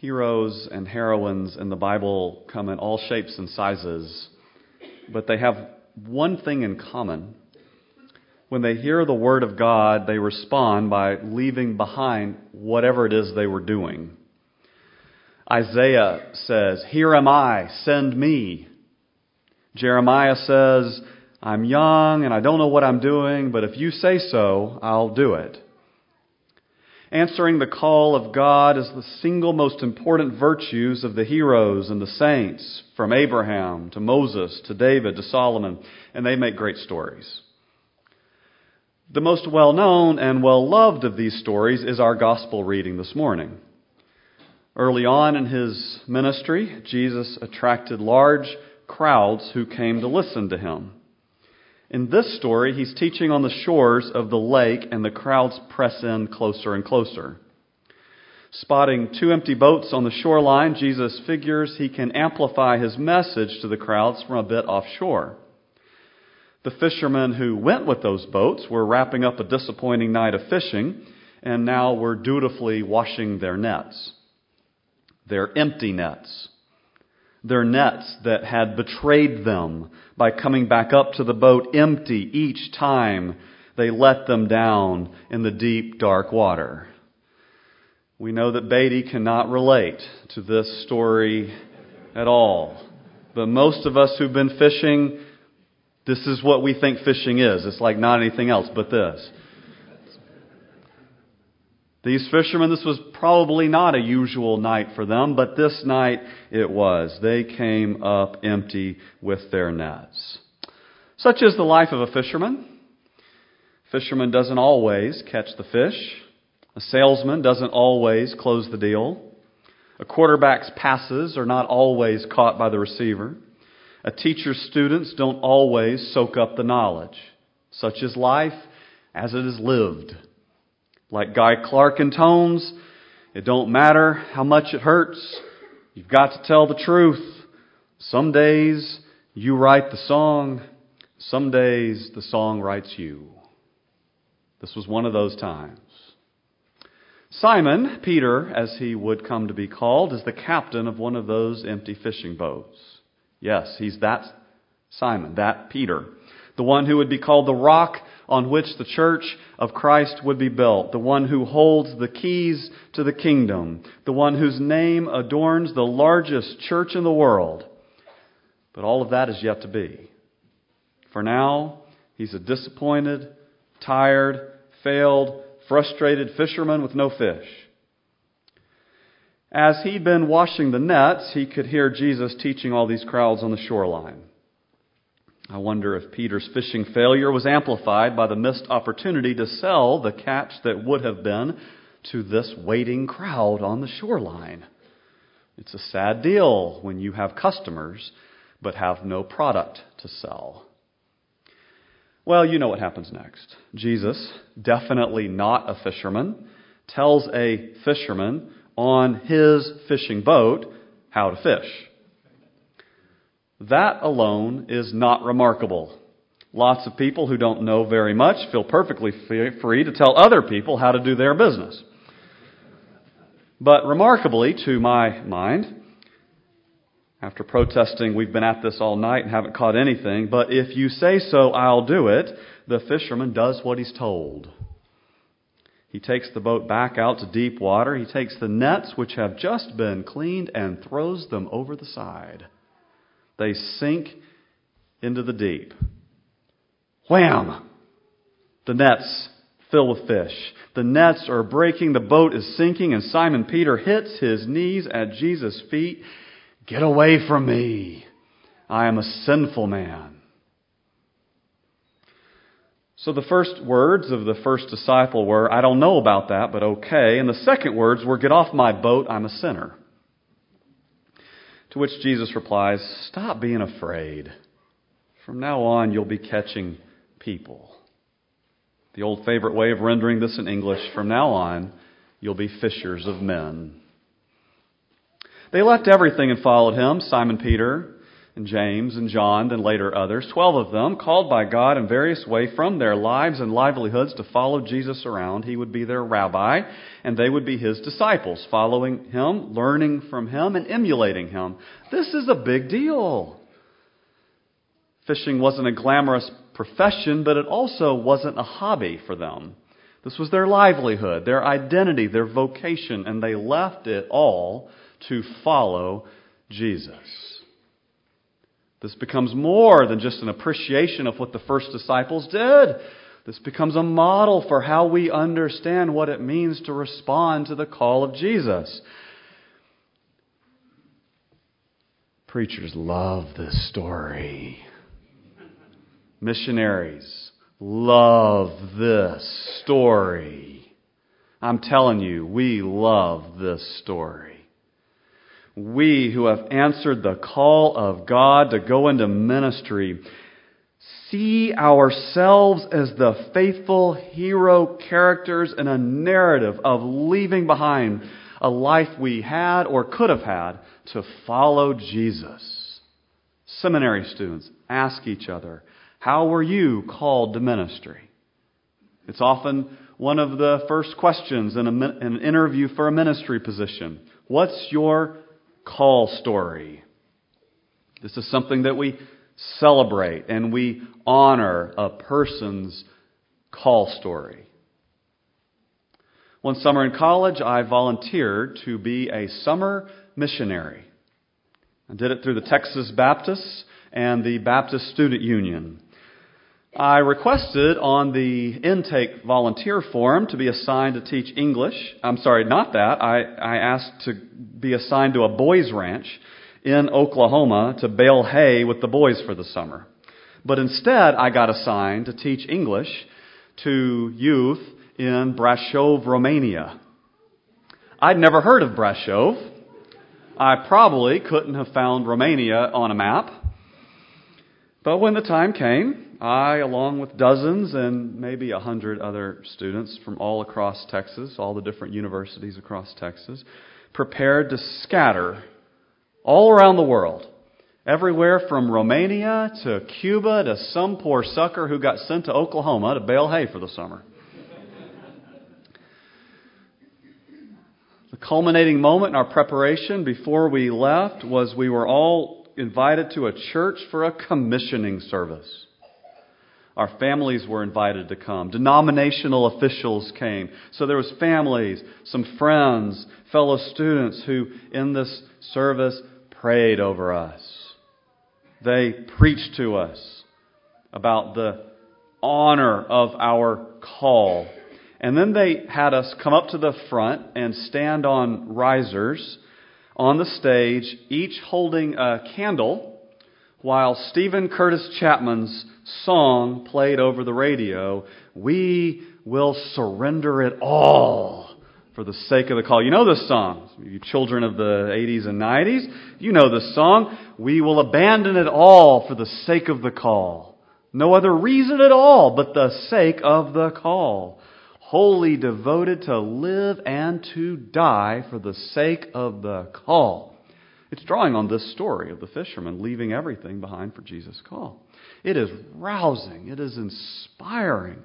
Heroes and heroines in the Bible come in all shapes and sizes, but they have one thing in common. When they hear the word of God, they respond by leaving behind whatever it is they were doing. Isaiah says, "Here am I, send me." Jeremiah says, "I'm young and I don't know what I'm doing, but if you say so, I'll do it." Answering the call of God is the single most important virtues of the heroes and the saints, from Abraham to Moses to David to Solomon, and they make great stories. The most well-known and well-loved of these stories is our gospel reading this morning. Early on in his ministry, Jesus attracted large crowds who came to listen to him. In this story, he's teaching on the shores of the lake, and the crowds press in closer and closer. Spotting 2 empty boats on the shoreline, Jesus figures he can amplify his message to the crowds from a bit offshore. The fishermen who went with those boats were wrapping up a disappointing night of fishing, and now were dutifully washing their nets. Their empty nets. Their nets that had betrayed them by coming back up to the boat empty each time they let them down in the deep, dark water. We know that Beatty cannot relate to this story at all. But most of us who've been fishing, this is what we think fishing is. It's like not anything else but this. These fishermen, this was probably not a usual night for them, but this night it was. They came up empty with their nets. Such is the life of a fisherman. A fisherman doesn't always catch the fish. A salesman doesn't always close the deal. A quarterback's passes are not always caught by the receiver. A teacher's students don't always soak up the knowledge. Such is life as it is lived. Like Guy Clark intones, it don't matter how much it hurts. You've got to tell the truth. Some days you write the song. Some days the song writes you. This was one of those times. Simon, Peter, as he would come to be called, is the captain of one of those empty fishing boats. Yes, he's that Simon, that Peter. The one who would be called the rock on which the church of Christ would be built. The one who holds the keys to the kingdom. The one whose name adorns the largest church in the world. But all of that is yet to be. For now, he's a disappointed, tired, failed, frustrated fisherman with no fish. As he'd been washing the nets, he could hear Jesus teaching all these crowds on the shoreline. I wonder if Peter's fishing failure was amplified by the missed opportunity to sell the catch that would have been to this waiting crowd on the shoreline. It's a sad deal when you have customers but have no product to sell. Well, you know what happens next. Jesus, definitely not a fisherman, tells a fisherman on his fishing boat how to fish. That alone is not remarkable. Lots of people who don't know very much feel perfectly free to tell other people how to do their business. But remarkably, to my mind, after protesting, we've been at this all night and haven't caught anything, but if you say so, I'll do it, the fisherman does what he's told. He takes the boat back out to deep water. He takes the nets, which have just been cleaned, and throws them over the side. They sink into the deep. Wham! The nets fill with fish. The nets are breaking. The boat is sinking, and Simon Peter hits his knees at Jesus' feet. Get away from me. I am a sinful man. So the first words of the first disciple were, I don't know about that, but okay. And the second words were, get off my boat, I'm a sinner. To which Jesus replies, stop being afraid. From now on, you'll be catching people. The old favorite way of rendering this in English, from now on, you'll be fishers of men. They left everything and followed him. Simon Peter and James and John, and later others, 12 of them, called by God in various ways from their lives and livelihoods to follow Jesus around. He would be their rabbi, and they would be his disciples, following him, learning from him, and emulating him. This is a big deal. Fishing wasn't a glamorous profession, but it also wasn't a hobby for them. This was their livelihood, their identity, their vocation, and they left it all to follow Jesus. This becomes more than just an appreciation of what the first disciples did. This becomes a model for how we understand what it means to respond to the call of Jesus. Preachers love this story. Missionaries love this story. I'm telling you, we love this story. We who have answered the call of God to go into ministry see ourselves as the faithful hero characters in a narrative of leaving behind a life we had or could have had to follow Jesus. Seminary students ask each other, how were you called to ministry? It's often one of the first questions in an interview for a ministry position. What's your call story? This is something that we celebrate and we honor a person's call story. One summer in college, I volunteered to be a summer missionary. I did it through the Texas Baptists and the Baptist Student Union. I requested on the intake volunteer form to be assigned to teach English. I'm sorry, not that. I asked to be assigned to a boys' ranch in Oklahoma to bale hay with the boys for the summer. But instead, I got assigned to teach English to youth in Brașov, Romania. I'd never heard of Brașov. I probably couldn't have found Romania on a map. But when the time came, I, along with dozens and maybe 100 other students from all across Texas, all the different universities across Texas, prepared to scatter all around the world, everywhere from Romania to Cuba to some poor sucker who got sent to Oklahoma to bale hay for the summer. The culminating moment in our preparation before we left was we were all invited to a church for a commissioning service. Our families were invited to come. Denominational officials came. So there was families, some friends, fellow students who in this service prayed over us. They preached to us about the honor of our call. And then they had us come up to the front and stand on risers on the stage, each holding a candle, while Stephen Curtis Chapman's song played over the radio, "We will surrender it all for the sake of the call." You know this song. You children of the 80s and 90s, you know this song. We will abandon it all for the sake of the call. No other reason at all but the sake of the call. Wholly devoted to live and to die for the sake of the call. It's drawing on this story of the fisherman leaving everything behind for Jesus' call. It is rousing. It is inspiring.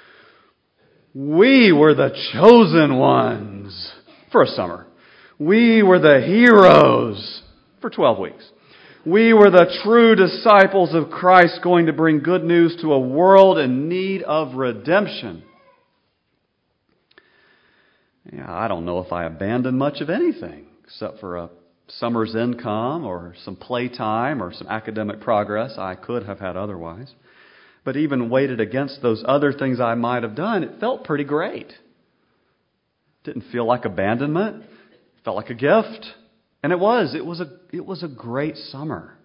We were the chosen ones for a summer. We were the heroes for 12 weeks. We were the true disciples of Christ going to bring good news to a world in need of redemption. Yeah, I don't know if I abandoned much of anything except for a summer's income or some playtime or some academic progress I could have had otherwise. But even weighted against those other things I might have done, it felt pretty great. Didn't feel like abandonment. It felt like a gift. And it was. It was a great summer.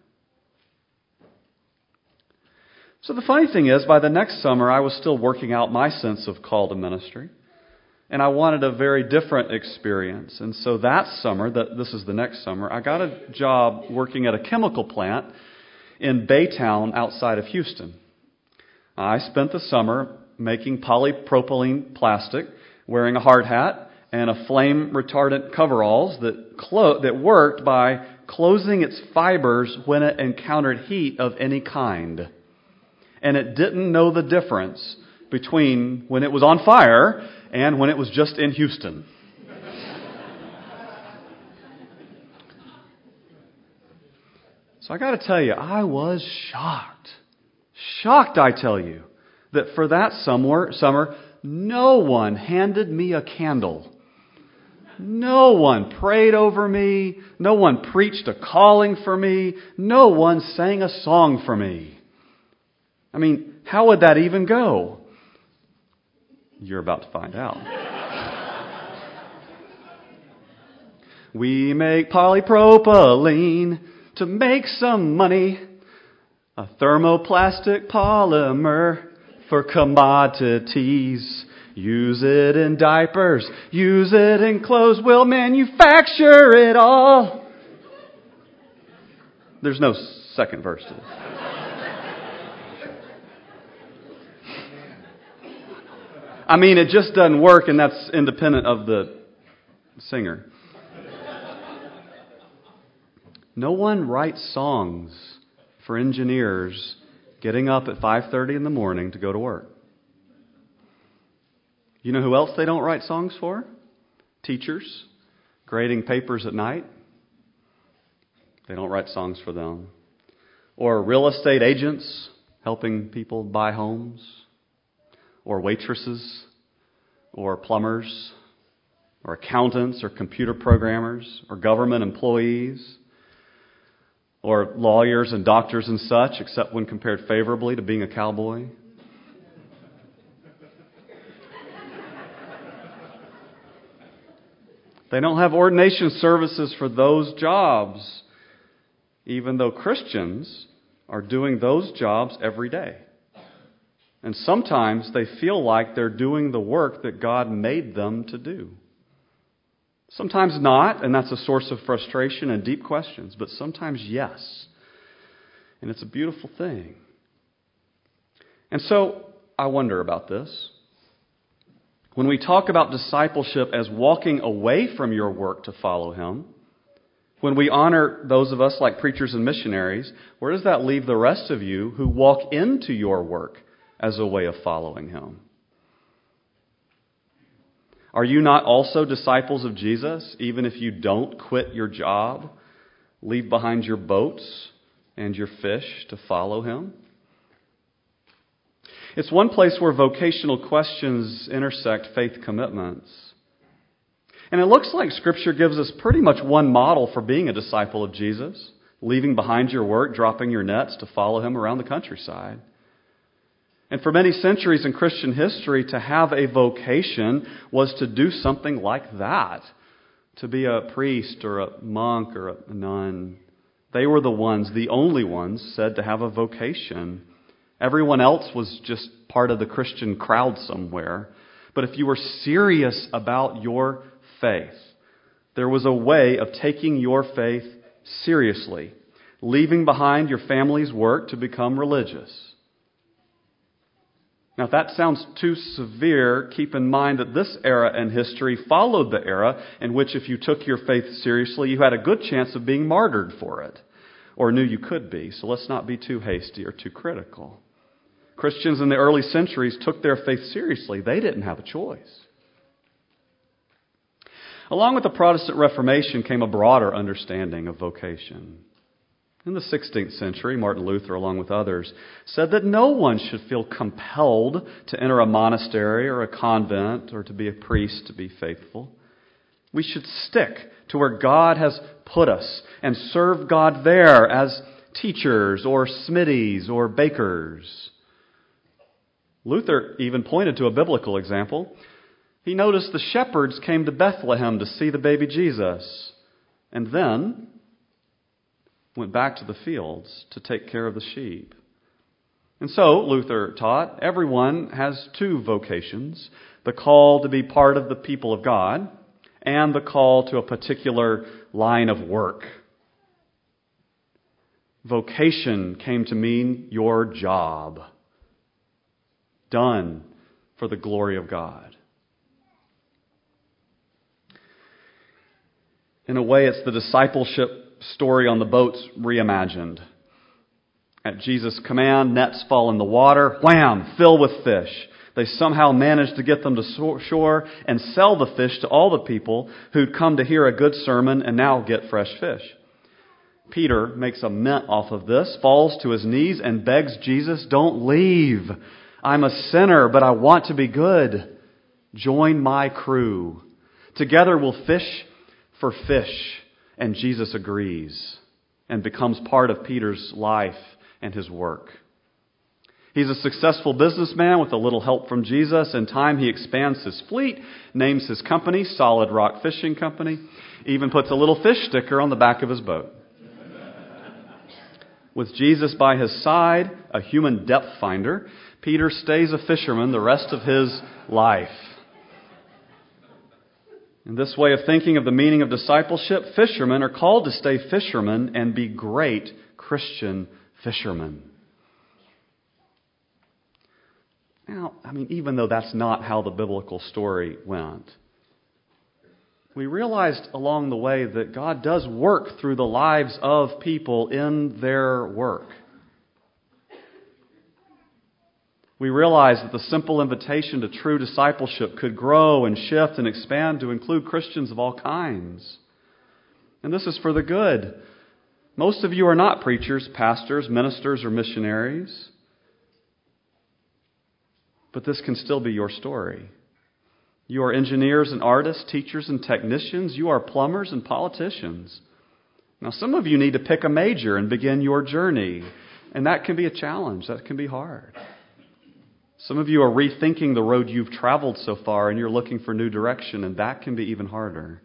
So the funny thing is, by the next summer, I was still working out my sense of call to ministry. And I wanted a very different experience. And so that summer, this is the next summer, I got a job working at a chemical plant in Baytown outside of Houston. I spent the summer making polypropylene plastic, wearing a hard hat, and a flame retardant coveralls that worked by closing its fibers when it encountered heat of any kind. And it didn't know the difference between when it was on fire and when it was just in Houston. So I got to tell you, I was shocked. Shocked, I tell you, that for that summer, no one handed me a candle. No one prayed over me. No one preached a calling for me. No one sang a song for me. I mean, how would that even go? You're about to find out. We make polypropylene to make some money. A thermoplastic polymer for commodities. Use it in diapers. Use it in clothes. We'll manufacture it all. There's no second verse to this. I mean, it just doesn't work, and that's independent of the singer. No one writes songs for engineers getting up at 5:30 in the morning to go to work. You know who else they don't write songs for? Teachers grading papers at night. They don't write songs for them. Or real estate agents helping people buy homes. Or waitresses. Or plumbers. Or accountants. Or computer programmers. Or government employees. Or lawyers and doctors and such, except when compared favorably to being a cowboy. They don't have ordination services for those jobs, even though Christians are doing those jobs every day. And sometimes they feel like they're doing the work that God made them to do. Sometimes not, and that's a source of frustration and deep questions, but sometimes yes. And it's a beautiful thing. And so I wonder about this. When we talk about discipleship as walking away from your work to follow Him, when we honor those of us like preachers and missionaries, where does that leave the rest of you who walk into your work as a way of following Him? Are you not also disciples of Jesus, even if you don't quit your job, leave behind your boats and your fish to follow Him? It's one place where vocational questions intersect faith commitments. And it looks like Scripture gives us pretty much one model for being a disciple of Jesus, leaving behind your work, dropping your nets to follow Him around the countryside. And for many centuries in Christian history, to have a vocation was to do something like that. To be a priest or a monk or a nun. They were the ones, the only ones, said to have a vocation. Everyone else was just part of the Christian crowd somewhere. But if you were serious about your faith, there was a way of taking your faith seriously, leaving behind your family's work to become religious. Now, if that sounds too severe, keep in mind that this era in history followed the era in which if you took your faith seriously, you had a good chance of being martyred for it, or knew you could be. So let's not be too hasty or too critical. Christians in the early centuries took their faith seriously. They didn't have a choice. Along with the Protestant Reformation came a broader understanding of vocation. In the 16th century, Martin Luther, along with others, said that no one should feel compelled to enter a monastery or a convent or to be a priest to be faithful. We should stick to where God has put us and serve God there as teachers or smithies or bakers. Luther even pointed to a biblical example. He noticed the shepherds came to Bethlehem to see the baby Jesus and then went back to the fields to take care of the sheep. And so, Luther taught, everyone has two vocations, the call to be part of the people of God and the call to a particular line of work. Vocation came to mean your job, done for the glory of God. In a way, it's the discipleship story on the boats reimagined. At Jesus' command, nets fall in the water, wham, fill with fish. They somehow manage to get them to shore and sell the fish to all the people who'd come to hear a good sermon and now get fresh fish. Peter makes a mint off of this, falls to his knees and begs Jesus, "Don't leave. I'm a sinner, but I want to be good. Join my crew. Together we'll fish for fish." And Jesus agrees and becomes part of Peter's life and his work. He's a successful businessman with a little help from Jesus. In time, he expands his fleet, names his company Solid Rock Fishing Company, even puts a little fish sticker on the back of his boat. With Jesus by his side, a human depth finder, Peter stays a fisherman the rest of his life. In this way of thinking of the meaning of discipleship, fishermen are called to stay fishermen and be great Christian fishermen. Now, even though that's not how the biblical story went, we realized along the way that God does work through the lives of people in their work. We realized that the simple invitation to true discipleship could grow and shift and expand to include Christians of all kinds. And this is for the good. Most of you are not preachers, pastors, ministers, or missionaries. But this can still be your story. You are engineers and artists, teachers and technicians. You are plumbers and politicians. Now, some of you need to pick a major and begin your journey. And that can be a challenge. That can be hard. Some of you are rethinking the road you've traveled so far and you're looking for new direction, and that can be even harder.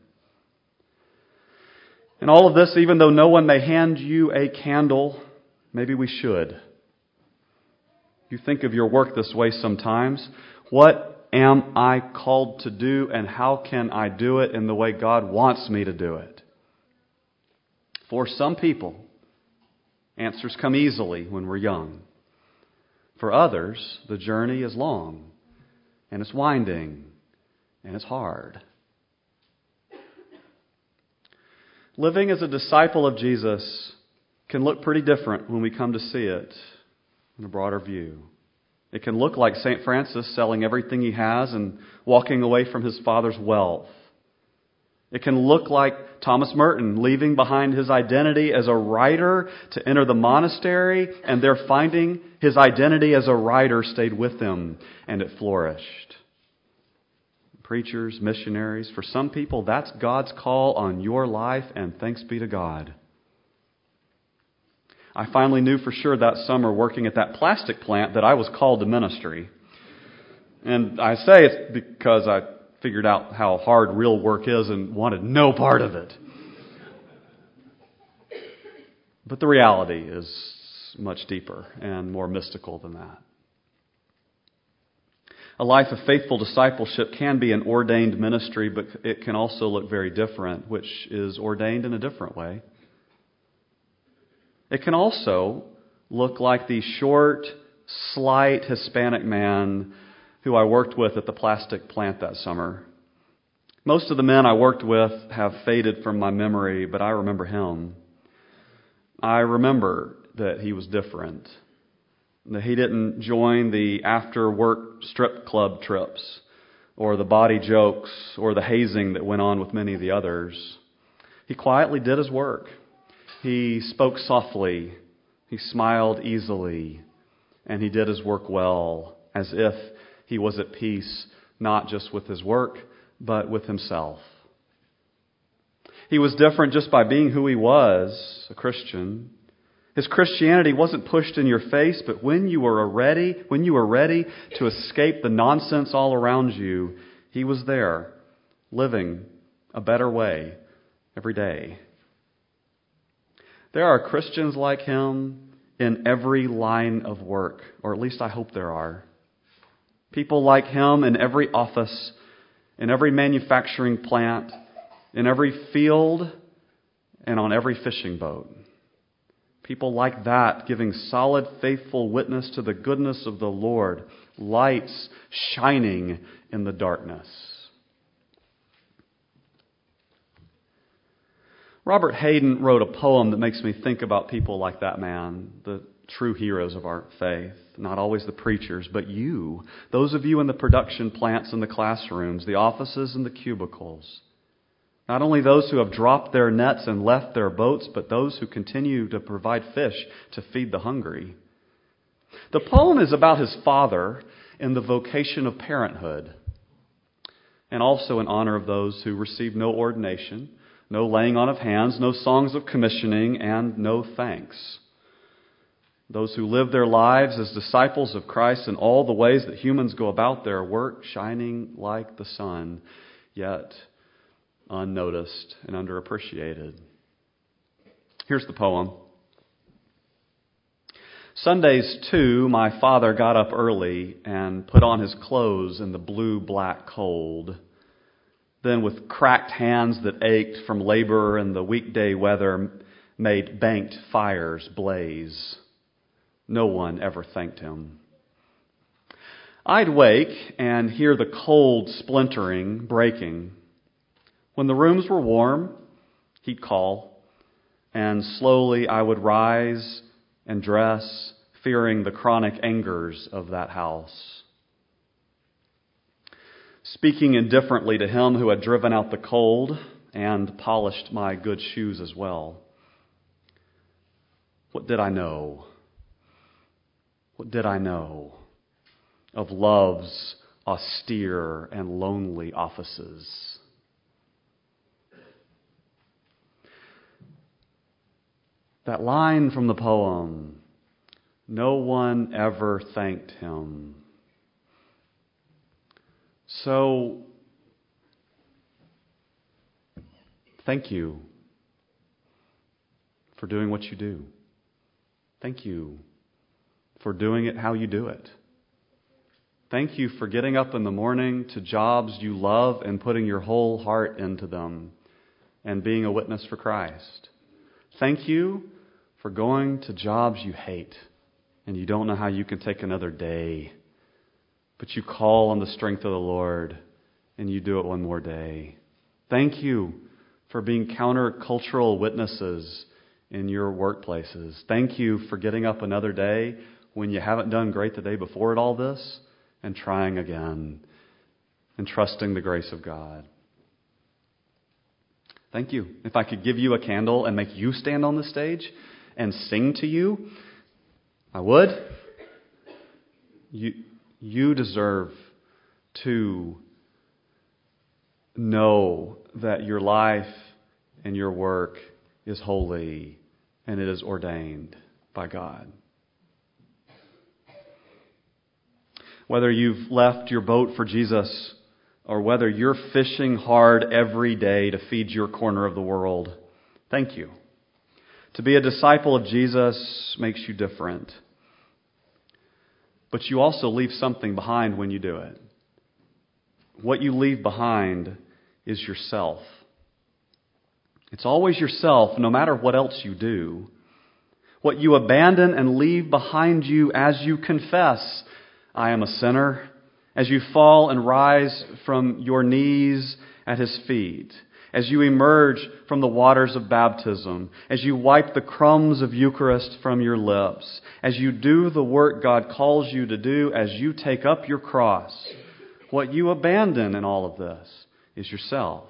And all of this, even though no one may hand you a candle, maybe we should. You think of your work this way sometimes. What am I called to do, and how can I do it in the way God wants me to do it? For some people, answers come easily when we're young. For others, the journey is long, and it's winding, and it's hard. Living as a disciple of Jesus can look pretty different when we come to see it in a broader view. It can look like St. Francis selling everything he has and walking away from his father's wealth. It can look like Thomas Merton leaving behind his identity as a writer to enter the monastery, and there finding his identity as a writer stayed with him, and it flourished. Preachers, missionaries, for some people, that's God's call on your life, and thanks be to God. I finally knew for sure that summer working at that plastic plant that I was called to ministry. And I say it's because I figured out how hard real work is and wanted no part of it. But the reality is much deeper and more mystical than that. A life of faithful discipleship can be an ordained ministry, but it can also look very different, which is ordained in a different way. It can also look like the short, slight Hispanic man who I worked with at the plastic plant that summer. Most of the men I worked with have faded from my memory, but I remember him. I remember that he was different. That he didn't join the after-work strip club trips or the body jokes or the hazing that went on with many of the others. He quietly did his work. He spoke softly. He smiled easily. And he did his work well, as if he was at peace, not just with his work, but with himself. He was different just by being who he was, a Christian. His Christianity wasn't pushed in your face, but when you were ready to escape the nonsense all around you, he was there, living a better way every day. There are Christians like him in every line of work, or at least I hope there are. People like him in every office, in every manufacturing plant, in every field, and on every fishing boat. People like that giving solid, faithful witness to the goodness of the Lord, lights shining in the darkness. Robert Hayden wrote a poem that makes me think about people like that man, the true heroes of our faith. Not always the preachers, but you, those of you in the production plants and the classrooms, the offices and the cubicles. Not only those who have dropped their nets and left their boats, but those who continue to provide fish to feed the hungry. The poem is about his father in the vocation of parenthood, and also in honor of those who receive no ordination, no laying on of hands, no songs of commissioning, and no thanks. Those who live their lives as disciples of Christ in all the ways that humans go about their work, shining like the sun, yet unnoticed and underappreciated. Here's the poem. Sundays, too, my father got up early and put on his clothes in the blue-black cold. Then with cracked hands that ached from labor and the weekday weather, made banked fires blaze. No one ever thanked him. I'd wake and hear the cold splintering, breaking. When the rooms were warm, he'd call, and slowly I would rise and dress, fearing the chronic angers of that house. Speaking indifferently to him who had driven out the cold and polished my good shoes as well. What did I know? What did I know of love's austere and lonely offices? That line from the poem, no one ever thanked him. So, thank you for doing what you do. Thank you for doing it how you do it. Thank you for getting up in the morning to jobs you love and putting your whole heart into them and being a witness for Christ. Thank you for going to jobs you hate and you don't know how you can take another day, but you call on the strength of the Lord and you do it one more day. Thank you for being countercultural witnesses in your workplaces. Thank you for getting up another day when you haven't done great the day before at all this, and trying again, and trusting the grace of God. Thank you. If I could give you a candle and make you stand on the stage and sing to you, I would. You deserve to know that your life and your work is holy and it is ordained by God. Whether you've left your boat for Jesus or whether you're fishing hard every day to feed your corner of the world, thank you. To be a disciple of Jesus makes you different. But you also leave something behind when you do it. What you leave behind is yourself. It's always yourself, no matter what else you do. What you abandon and leave behind you as you confess, I am a sinner, as you fall and rise from your knees at His feet, as you emerge from the waters of baptism, as you wipe the crumbs of Eucharist from your lips, as you do the work God calls you to do, as you take up your cross, what you abandon in all of this is yourself.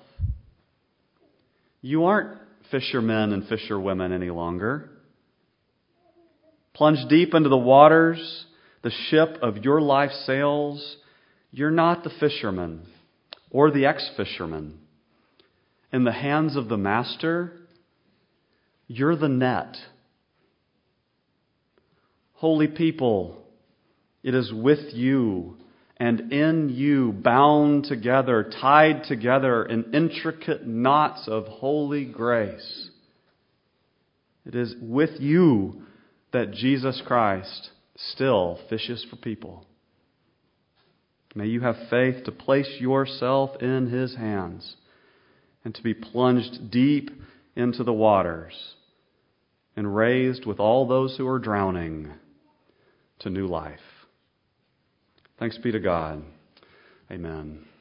You aren't fishermen and fisherwomen any longer. Plunge deep into the waters, the ship of your life sails. You're not the fisherman or the ex-fisherman. In the hands of the Master, you're the net. Holy people, it is with you and in you, bound together, tied together in intricate knots of holy grace. It is with you that Jesus Christ still fishes for people. May you have faith to place yourself in His hands and to be plunged deep into the waters and raised with all those who are drowning to new life. Thanks be to God. Amen.